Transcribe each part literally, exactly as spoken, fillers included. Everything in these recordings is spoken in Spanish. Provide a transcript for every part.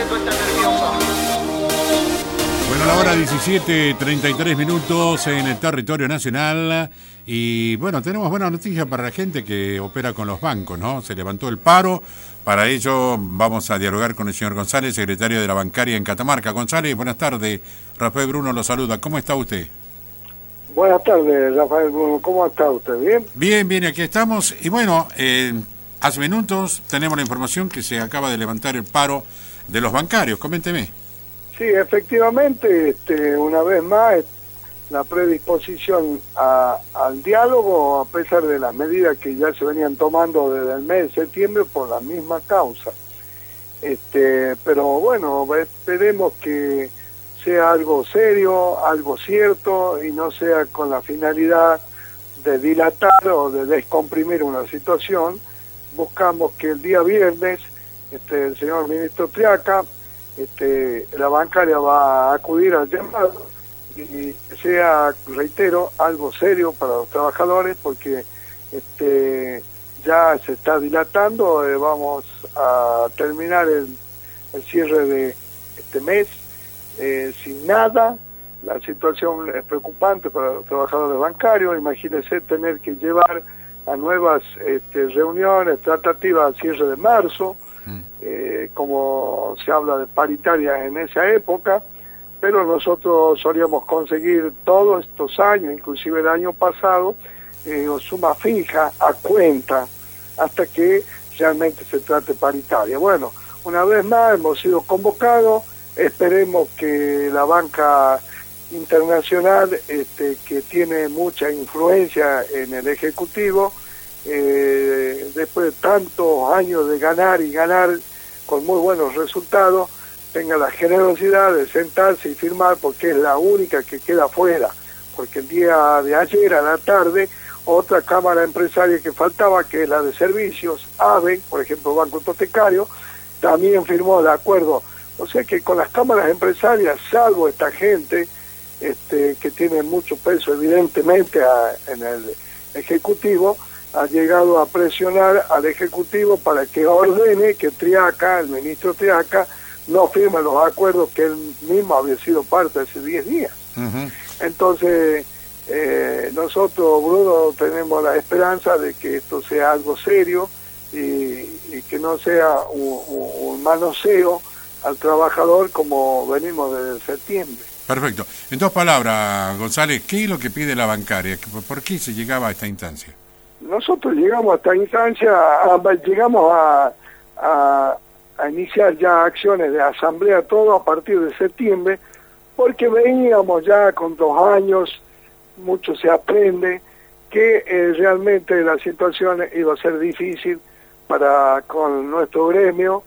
siento está nerviosa. Bueno, la hora diecisiete, treinta y tres minutos en el territorio nacional. Y bueno, tenemos buena noticia para la gente que opera con los bancos, ¿no? Se levantó el paro. Para ello vamos a dialogar con el señor González, secretario de la bancaria en Catamarca. González, buenas tardes. Rafael Bruno lo saluda. ¿Cómo está usted? Buenas tardes, Rafael Bruno. ¿Cómo está usted? ¿Bien? Bien, bien, aquí estamos. Y bueno, eh, hace minutos tenemos la información que se acaba de levantar el paro de los bancarios. Coménteme. Sí, efectivamente, este, una vez más, la predisposición a, al diálogo, a pesar de las medidas que ya se venían tomando desde el mes de septiembre por la misma causa. Este, pero bueno, esperemos que sea algo serio, algo cierto, y no sea con la finalidad de dilatar o de descomprimir una situación. Buscamos que el día viernes este, el señor ministro Triaca, este, la bancaria va a acudir al llamado y sea, reitero, algo serio para los trabajadores, porque este, ya se está dilatando. Eh, vamos a terminar el, el cierre de este mes eh, sin nada. La situación es preocupante para los trabajadores bancarios. Imagínense tener que llevar a nuevas este, reuniones, tratativas al cierre de marzo, mm. eh, como se habla de paritarias en esa época, pero nosotros solíamos conseguir todos estos años, inclusive el año pasado, eh, suma fija a cuenta, hasta que realmente se trate paritaria. Bueno, una vez más hemos sido convocados, esperemos que la banca internacional, este, que tiene mucha influencia en el Ejecutivo, eh, después de tantos años de ganar y ganar con muy buenos resultados, tenga la generosidad de sentarse y firmar, porque es la única que queda fuera, porque el día de ayer a la tarde otra cámara empresaria que faltaba, que es la de servicios, AVE, por ejemplo, Banco Hipotecario, también firmó el acuerdo. O sea que con las cámaras empresarias, salvo esta gente este, que tiene mucho peso evidentemente a, en el Ejecutivo, ha llegado a presionar al Ejecutivo para que ordene que Triaca, el ministro Triaca, no firme los acuerdos que él mismo había sido parte hace diez días. Uh-huh. Entonces, eh, nosotros, Bruno, tenemos la esperanza de que esto sea algo serio y, y que no sea un, un, un manoseo al trabajador como venimos desde septiembre. Perfecto. En dos palabras, González, ¿qué es lo que pide la bancaria? ¿Por qué se llegaba a esta instancia? Nosotros llegamos a esta instancia, a, llegamos a, a, a iniciar ya acciones de asamblea todo a partir de septiembre, porque veíamos ya con dos años, mucho se aprende, que eh, realmente la situación iba a ser difícil para con nuestro gremio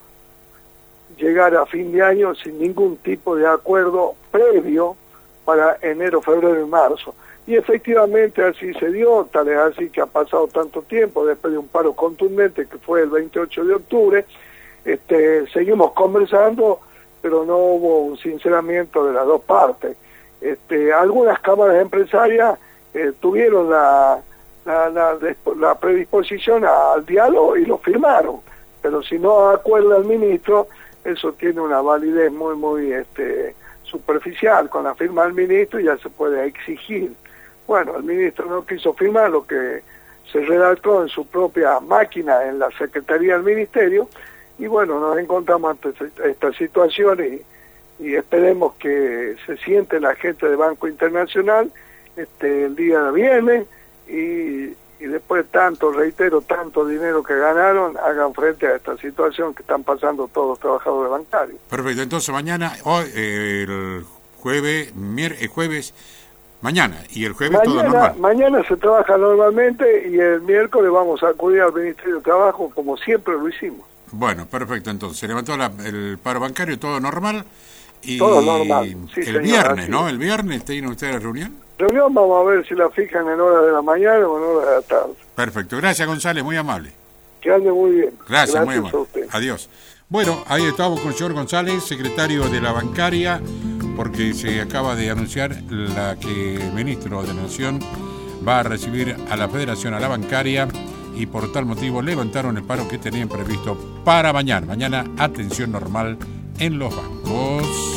llegar a fin de año sin ningún tipo de acuerdo previo para enero, febrero y marzo. Y efectivamente así se dio, tal es así que ha pasado tanto tiempo después de un paro contundente que fue el veintiocho de octubre, este, seguimos conversando, pero no hubo un sinceramiento de las dos partes. Este, algunas cámaras empresarias eh, tuvieron la, la, la, la predisposición al diálogo y lo firmaron, pero si no acuerda el ministro, eso tiene una validez muy, muy este, superficial. Con la firma del ministro ya se puede exigir. Bueno, el ministro no quiso firmar lo que se redactó en su propia máquina en la Secretaría del Ministerio, y bueno, nos encontramos ante esta situación y, y esperemos que se siente la gente de Banco Internacional este, el día de viernes y, y después de tanto, reitero, tanto dinero que ganaron, hagan frente a esta situación que están pasando todos los trabajadores bancarios. Perfecto, entonces mañana, hoy, eh, el jueves, mier- el jueves, mañana, y el jueves mañana, todo normal. Mañana se trabaja normalmente y el miércoles vamos a acudir al Ministerio de Trabajo como siempre lo hicimos. Bueno, perfecto, entonces se levantó la, el paro bancario, todo normal. Y todo normal, sí, el señor, viernes, así. ¿no? El viernes tienen ustedes la reunión. Reunión vamos a ver si la fijan en horas de la mañana o en horas de la tarde. Perfecto, gracias González, muy amable. Que ande muy bien. Gracias, Gracias muy amable. a usted. Adiós. Bueno, ahí estamos con el señor González, secretario de la bancaria, porque se acaba de anunciar la que el ministro de la Nación va a recibir a la Federación, a la bancaria, y por tal motivo levantaron el paro que tenían previsto para mañana. Mañana, atención normal en los bancos.